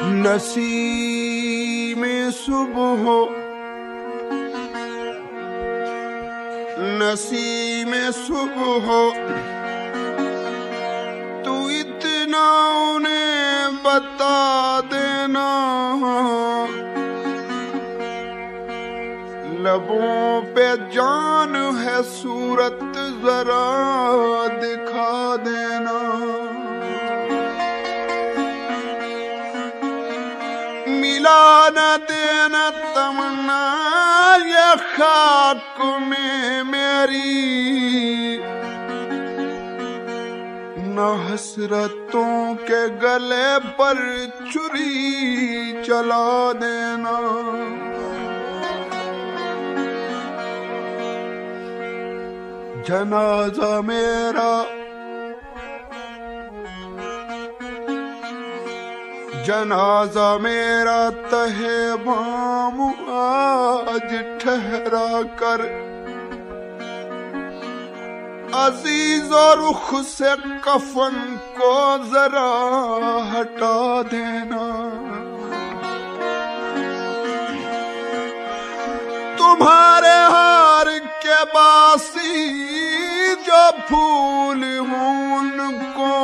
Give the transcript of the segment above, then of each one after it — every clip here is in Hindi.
नसीमे सुबह नसीमे सुबह तू इतना उन्हें बता देना, लबों पे जान है सूरत जरा दिखा देना। मिला न देना तमन्ना ये खाक में मेरी, न हसरतों के गले पर छुरी चला देना। जनाजा मेरा जनाजा मेरा तहे बाम आज ठहरा कर, अजीज और रुख से कफन को जरा हटा देना। तुम्हारे हार के बासी जो फूल हूं उनको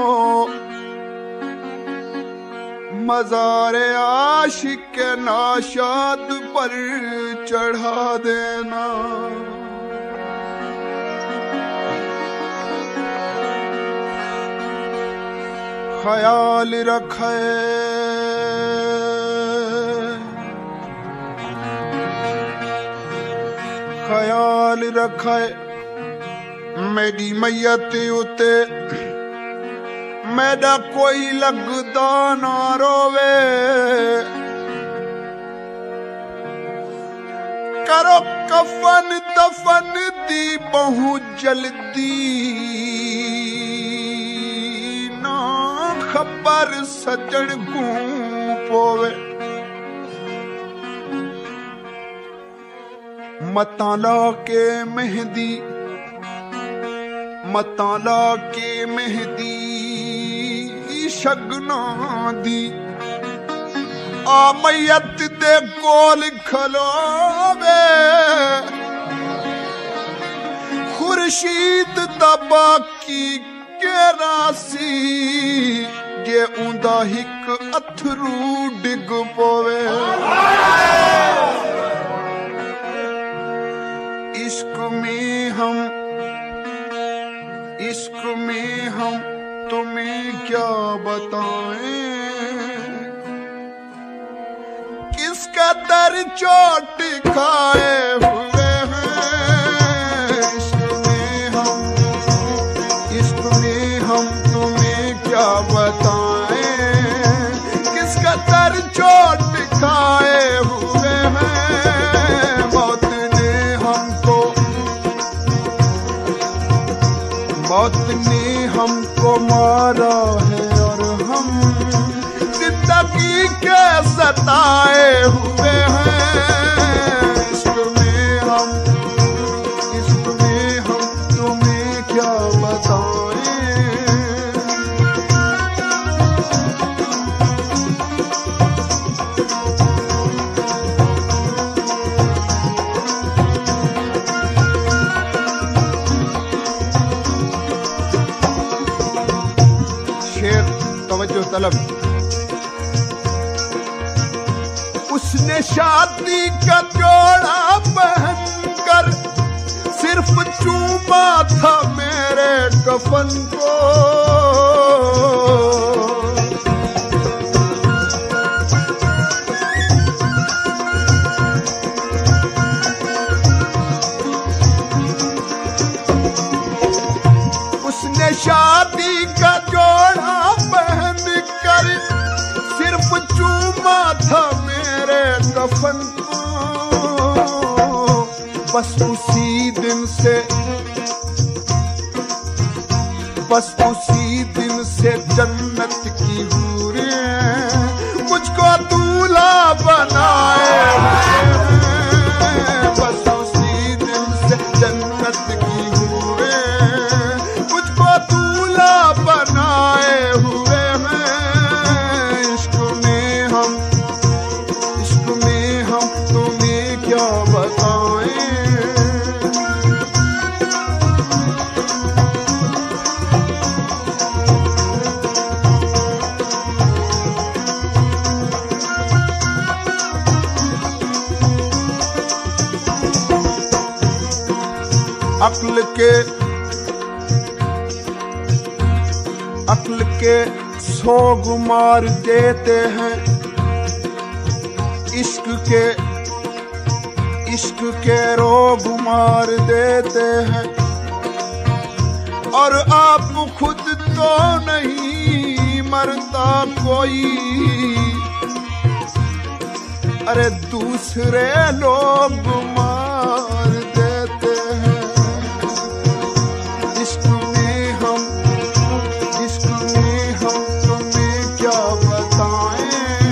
मज़ारे आशिक के नाशाद पर चढ़ा देना। ख्याल रखे ख्याल रखे मेरी मैयत उते मेरा कोई लगदा ना रोवे। करो कफन दफन दी बहु जल्दी, ना खबर सजन को पोवे। मताला के मेहदी मताला के मेहदी शगना दी, आ मैयत दे कोल खलोवे। खुर्शीद दबा की के रासी जे उंदा हिक अथरू डिग पोवे। इश्क में हम तुम्हें क्या बताएं, किसका दर चोट खाए हुए हैं। इश्क में हम तुम्हें क्या बताएं, किसका दर चोट खाए हुए हैं। मौत ने हमको मारा है और हम जिंदगी के सताए हुए हैं। इश्क में हम तुम्हें क्या बताएं। तलब उसने शादी का जोड़ा पहनकर सिर्फ चूमा था मेरे कफन को। उसने शादी का जोड़ा पहनकर सिर्फ चूमा था मेरे कफन को। बस उसी दिन से जन्नत की हूरें मुझको दूल्हा बनाए। बस उसी दिन से जन्नत की हूरें मुझको दूल्हा बनाए हुए हैं। इश्क में अक्ल के सोग मार देते हैं, इश्क के रोग मार देते हैं। और आप खुद तो नहीं मरता कोई, अरे दूसरे लोग मार देते हैं। इश्क में हम तुम्हें क्या बताएं।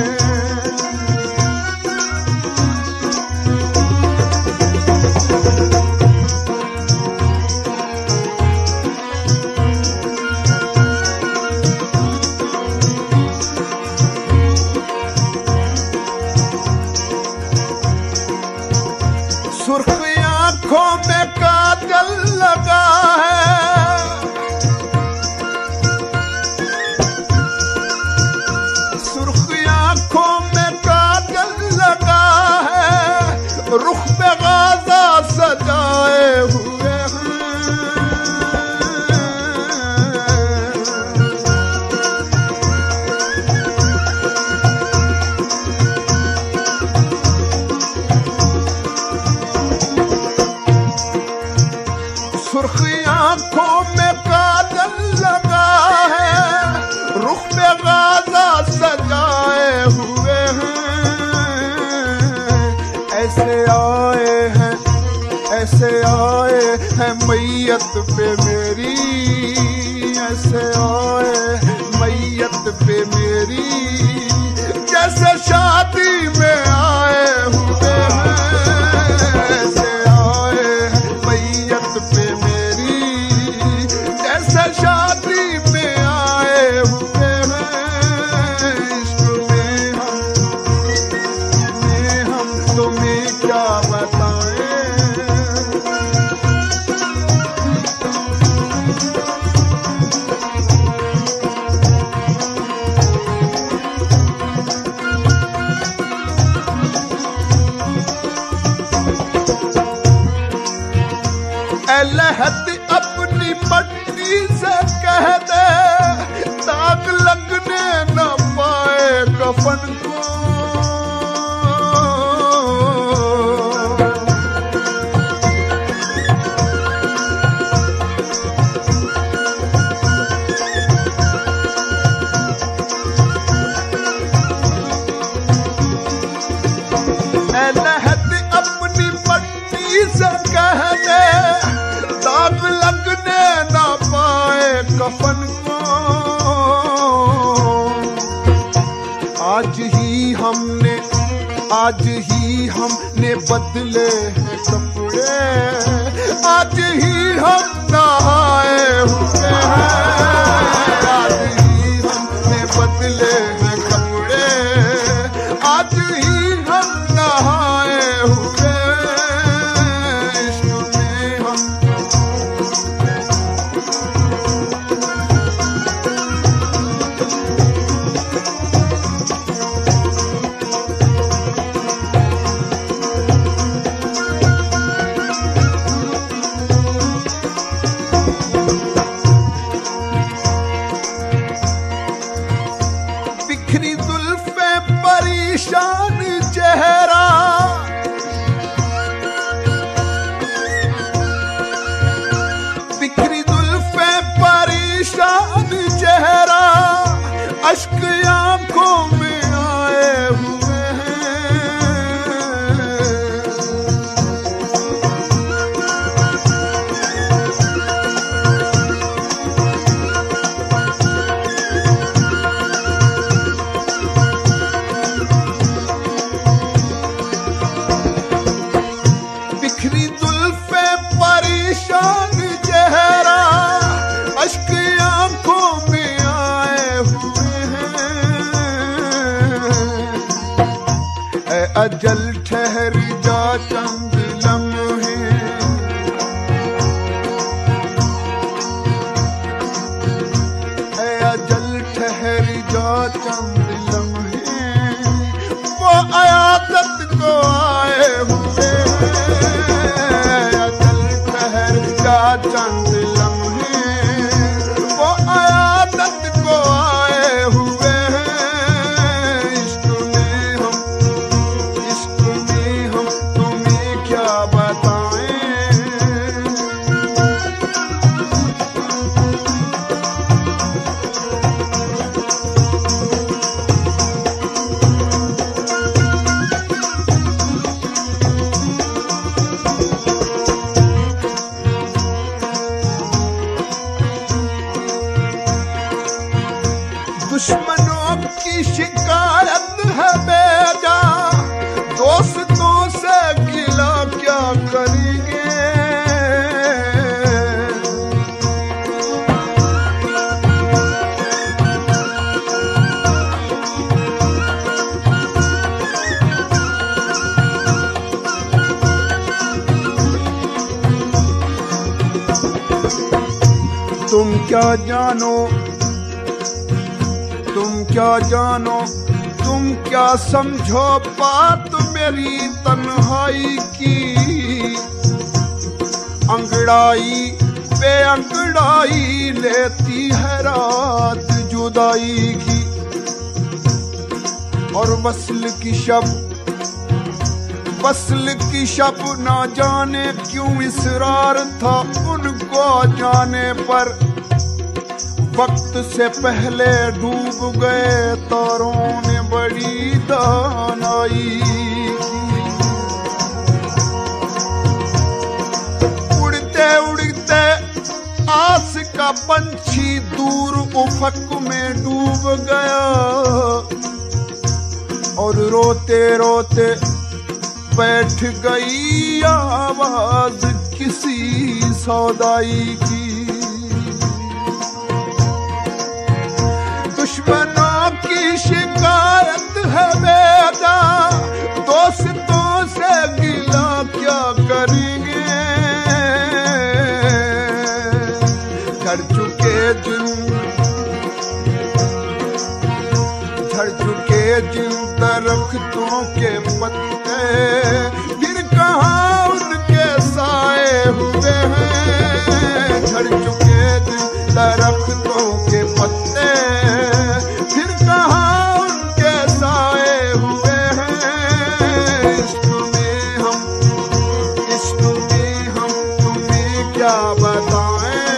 सुर्ख आंखों में काजल लगा है, सुर्ख आंखों में काजल लगा है, रुख पे गाज़ा सजाए हुए हैं। सुर्ख आंखों में काजल लगा है, रुख पे गाज़ा सजाए हुए हैं। ऐसे आए हैं मैयत पे मेरी, ऐसे आए मैयत पे मेरी, जैसे शादी में आए हुए हैं। ऐसे आए हैं मैयत पे मेरी, जैसे शादी में आए हुए हैं। इश्क में हम तुम्हें क्या बताएं। लहद अपनी मट्टी से कह दे, दाग लगने न पाए कफन को। लहद अपनी मट्टी से कह दे, दाग लगने ना पाए कफन को। आज ही हमने बदले हैं कपड़े, आज ही हम नहाए हुए हैं। आज ही हमने बदले हैं कपड़े, आज ही हम नहाए हुए। इश्क में हम बिखरी जुल्फे परेशान चेहरा, बिखरी जुल्फे परेशान चेहरा, अश्क आंखों में आए हुए हैं। बिखरी जुल्फे परेशान चेहरा, अश्क आंखों में आए हुए हैं। अजल ठहर जा चंद लम्हे, अजल ठहर जा चंद लम्हे, वो आयात को आए हुए हैं। अजल ठहर जा तुम क्या जानो, तुम क्या जानो, तुम क्या समझो बात मेरी तन्हाई की। अंगड़ाई पे अंगड़ाई लेती है रात जुदाई की। और वस्ल की शब ना जाने क्यों इसरार था उनको जाने पर। वक्त से पहले डूब गए तारों ने बड़ी दानाई की। उड़ते उड़ते आस का पंछी दूर उफक में डूब गया। और रोते रोते बैठ गई आवाज किसी सौदाई की। दुश्मनों की शिकायत है बेटा, दोस्तों से गिला क्या करेंगे। झड़ चुके जिन दरख्तों के पत्ते, फिर कहाँ उनके साए हुए हैं। झड़ चुके जिन दरख्तों के पत्ते, फिर कहाँ उनके साए हुए हैं। इश्क में हम तुम्हें क्या बताएं।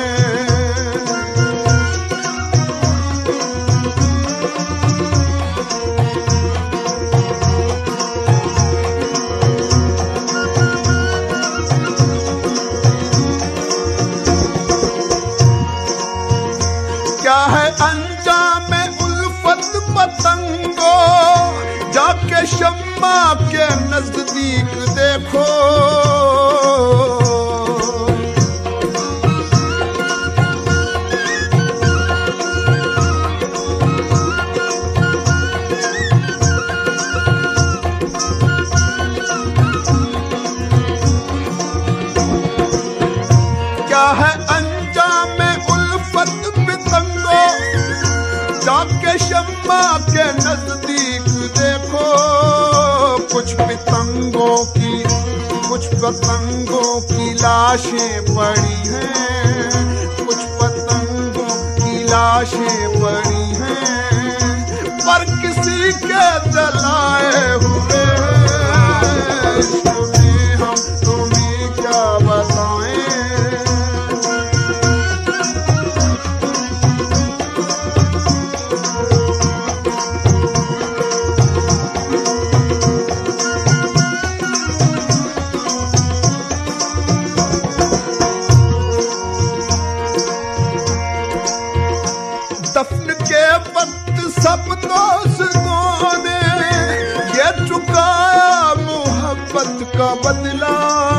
क्या है अंजाम उल्फत पतंगो, जाके शम्मा के नजदीक देखो। क्या है अंजाम उल्फत पतंगो, जाके शम्मा के नजदीक देखो। कुछ पतंगों की लाशें पड़ी हैं, कुछ पतंगों की लाशें पड़ी हैं, पर किसी के जलाए हुए हैं। इसमें हम तुम्हें क्या बताएं। दफन के वक्त सब दोस्तों ने ये चुकाया मोहब्बत का बदला।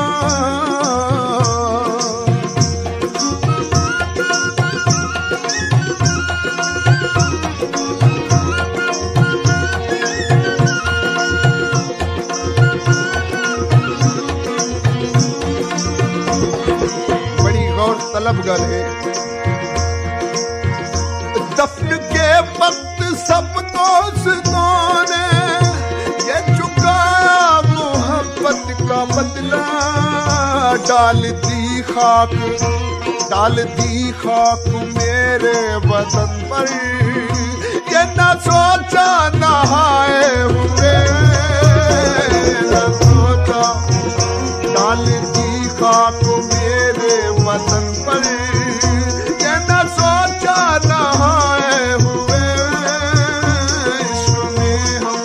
बड़ी गौर तलब गल है। दफन के वक्त सब दोस्तों ने ये चुकाया मोहब्बत का बदला। डाल दी खाक मेरे वतन पर, ये न सोचा नहाए हुए। न सोचा डाल दी खाक मेरे वतन पर, ये न सोचा नहाए हुए। इश्क में हम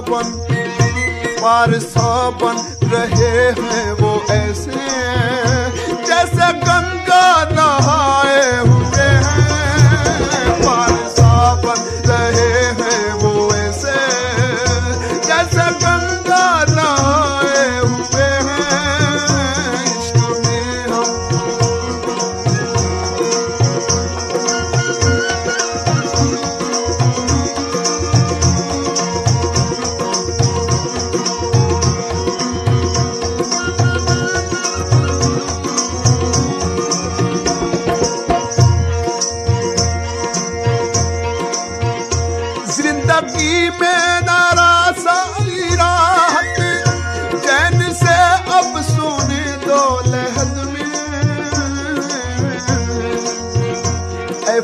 पारसा बन रहे हैं वो ऐसे जैसे गंगा नहाए हुए हैं। पारसा बन रहे हैं वो ऐसे जैसे गंगा नहाए हुए हैं। इश्क में हम जिंदगी में नाराज़ी राहत चैन से अब सोने दो लहद में। ऐ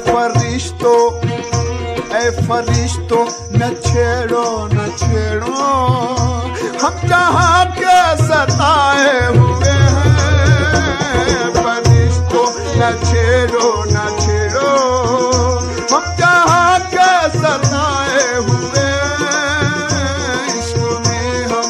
फरिश्तों न छेड़ो न छेड़ो हम जहाँ के सताए हुए हैं। फरिश्तों न छेड़ो न छेड़ो हम जहाँ के सताए हुए हैं। इश्क में हम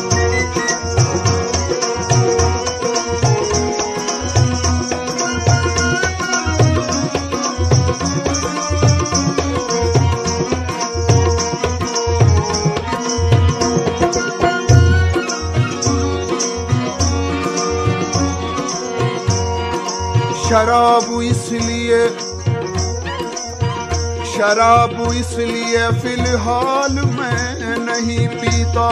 शराब इसलिए फिलहाल मैं नहीं पीता।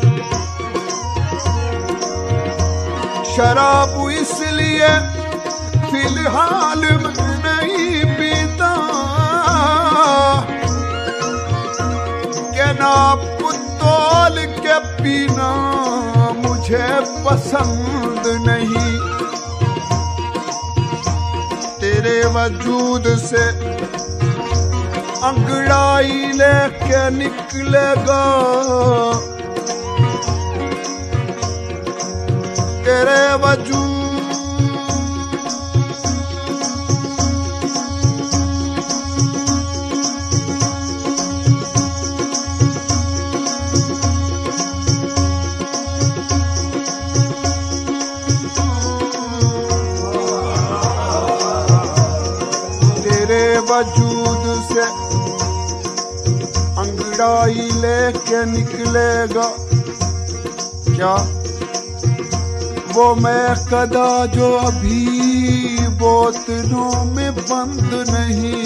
शराब इसलिए फिलहाल मैं नहीं पीता के नाप तोल के पीना मुझे पसंद नहीं। तेरे वजूद से अंगड़ाई लेके निकलेगा तेरे वजूद वजूद से अंगड़ाई लेके निकलेगा क्या वो मैं कदा जो अभी बोतलों में बंद नहीं।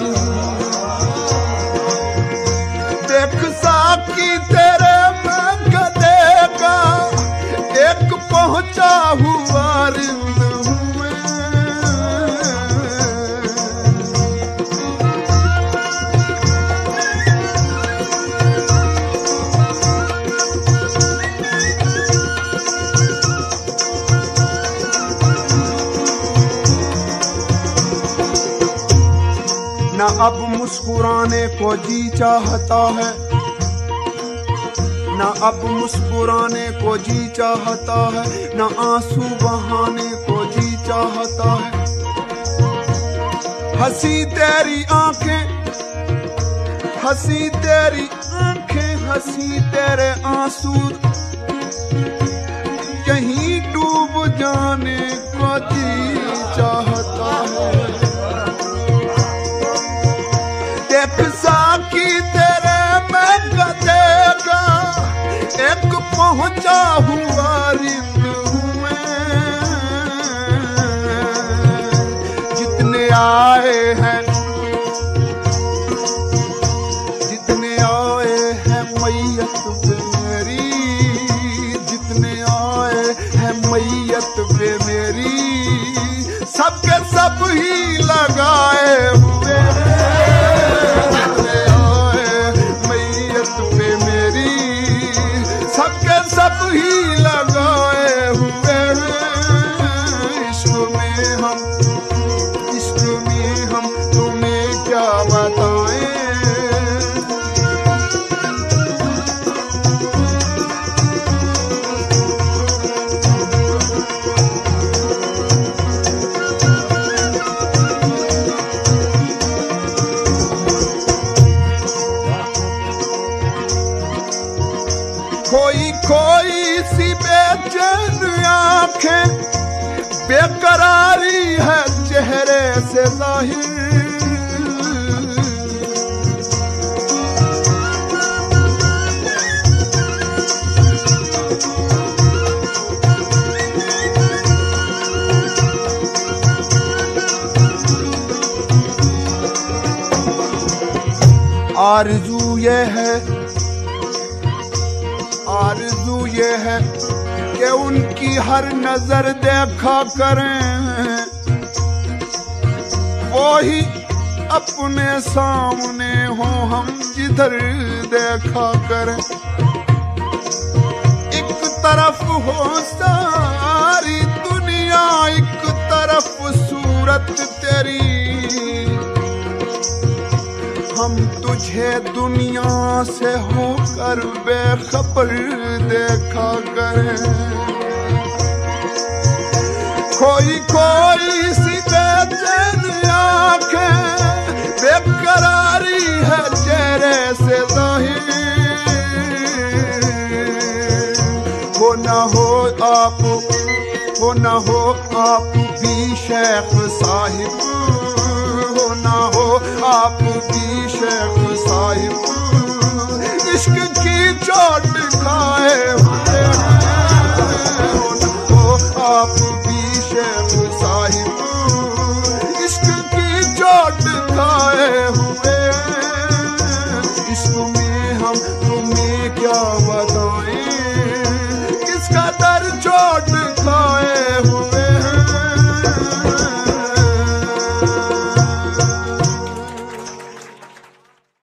देख साकी तेरे मैं गधे का एक पहुंचा हुआ रिंद न अब मुस्कुराने को जी चाहता है। न अब मुस्कुराने को जी चाहता है न आंसू बहाने को जी चाहता है। हंसी तेरी आंखें हंसी तेरी आंखें हंसी तेरे आंसू यहीं डूब जाने को जी चाहता है। देख साकी तेरे मैं गधे का एक पहुंचा हुआ रिंद हूँ मैं। जितने आए हैं मैयत पे मेरी जितने आए हैं मैयत पे मेरी सबके सब ही लगाए हुए सब ही लगाए हुए इश्क में हम तुम्हें क्या बताएं। खोई खोई सी बेचैन आंखें, बेकरारी है चेहरे से जाहिर। आरज़ू ये है कि उनकी हर नजर देखा करें, वो ही अपने सामने हो हम जिधर देखा करें। एक तरफ हो सारी दुनिया, एक तरफ सूरत तेरी, हम तुझे दुनिया से होकर बेखबर देखा करें। खोई खोई सी बेचैन आंखें, बेकरारी है चेहरे से जाहिर। हो न हो आप भी शेख साहिब, हो न हो आप भी शेख साहिब। इश्क की चोट